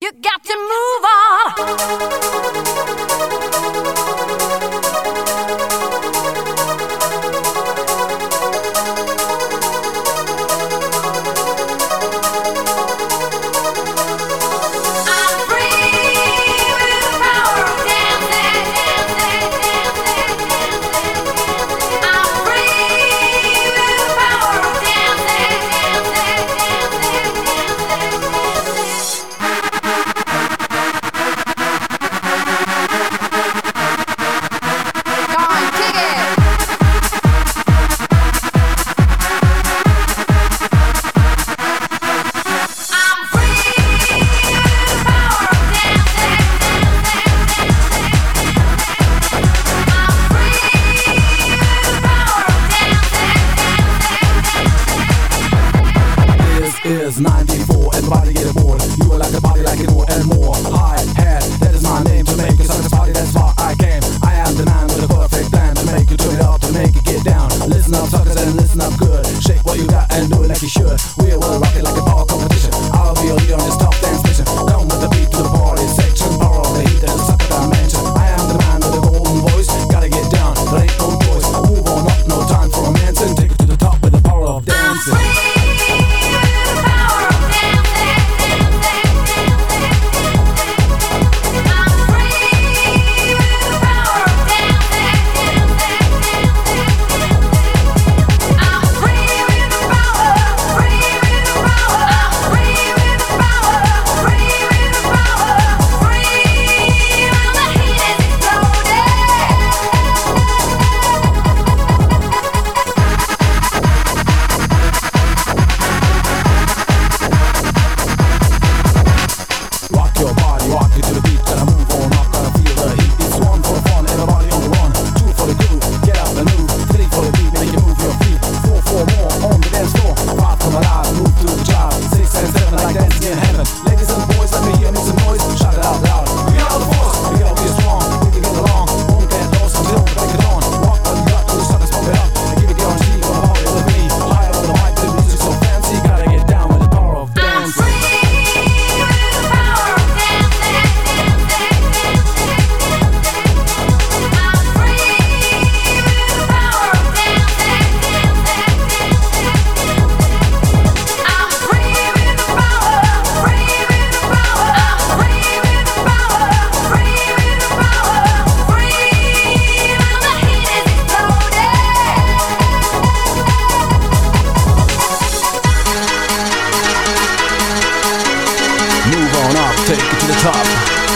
You got to move Is 94, everybody get aboard. You are like a body like it more and more. Hi hat, that is my name to make you suck this party, that's why I came. I am the man with a perfect plan to make you turn it up, to make it get down. Listen up suckers and listen up good. Shake what you got and do it like you should. We will rock it like a power competition. I'll be your leader on this top dance mission. Come with the beat to the party section. Power of the heat and the sucker dimension. I am the man with a golden voice. Gotta get down, there ain't no choice. Move on up, no time for romancing. Take it to the top with the power of dancing. Rock it to the beat, gotta move on up, gotta feel the heat. It's one for the fun, everybody on the run. Two for the groove, get up and move. Three for the beat, make you move your feet. Four more on the dance floor. Five come alive, move to the job. 6 and 7 like dancing in heaven. Ladies and boys, let me hear make some noise. Shout it out loud. We are the force, we gotta be strong. We can get along, won't get lost until we break it on. Rock what you got, to the sun, let's pump it up. And give it the energy, go on with me. Higher on the mic, the music's so fancy. Gotta get down with the power of dancing. Move on up, take it to the top.